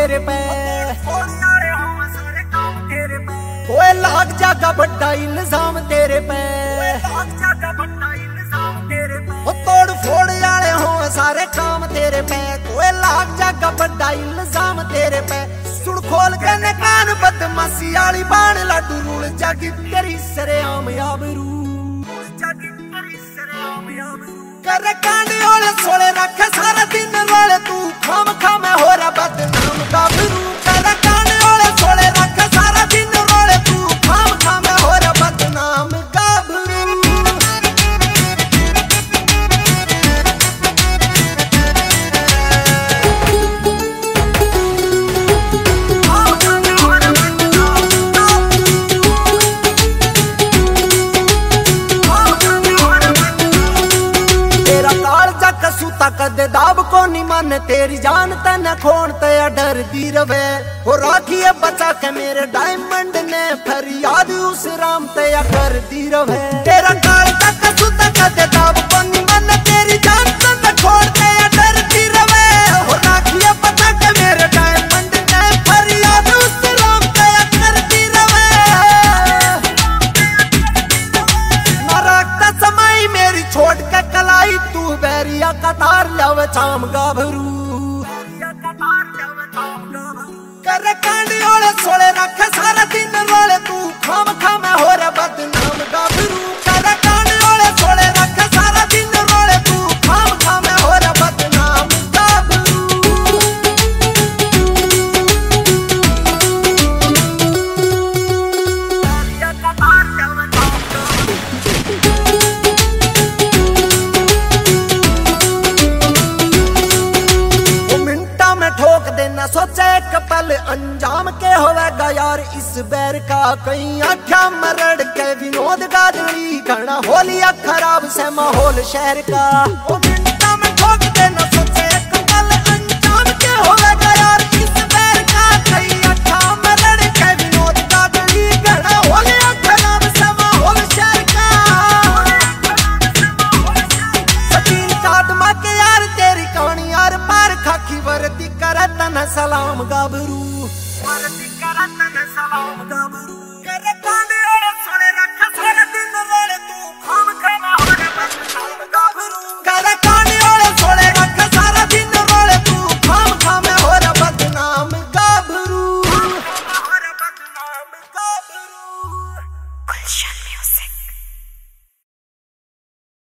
तेरे पे, ओए लाग जागा बड़ा इल्जाम तेरे पे, तोड़ फोड़ वाले हो सारे काम तेरे पे, ओए लाग जागा बड़ा इल्जाम तेरे पे। सुन खोल के ने कान बदमाशी वाली बाण लाडू रूल जागी तेरी सरेआम आबरू, कर कांडे वाले सोले रखे सारा दिन रोले तू खाम खाम हो रहा बदनाम गाभरू, कर कांडे वाले सोले रखे सारा दिन रोले तू खाम खाम हो रहा बदनाम गाभरू। कदे दाब को नहीं मन तेरी जान तन खोन तया डर दी रवे, हो राखिए बचा के मेरे डायमंड ने फरियाद उस राम तया कर दी रवे। तेरा काल तक सुता कदे दाब को नहीं मन तेरी जान तन खोन तया डर दी रवे, हो राखिए बचा के मेरे डायमंड ने फरियाद उस राम तया कर दी रवे। नरकता समय मेरी छोड़ के कलाई तू बैरिया कतार लव चाम गाभरू, कर कांडे वाले सोले रखे सारा दिन रोले तू खाम खाम हो रहा बदनाम गाभरू, कर कांडे वाले सोले रखे सारा दिन रोले तू खाम खाम हो रहा बदनाम गाभरू। सोचे एक पल अंजाम के होवेगा यार इस बैर का, कहीं आख्या मरड़ के विनोद गादड़ी घना होलिया खराब से माहौल शहर का। ओ मिनटा में ठोक देना सोचे एक पल अंजाम के होवेगा यार इस बैर का, कहीं आख्या मरड़ के विनोद गादड़ी घना होलिया खराब से माहौल शहर का। सकीन कादमा के यार तेरी कहानी यार पार खाकी वर्दी करे तन सलाम गाभरू, वर्दी करे तन सलाम गाभरू, करे कांडे वाले सोले रखे सारा दिन रोले तू खाम खाम हो रहा बदनाम गाभरू, करे कांडे वाले सोले रखे सारा दिन रोले तू खाम खाम हो रहा बदनाम गाभरू, हो रहा बदनाम गाभरू।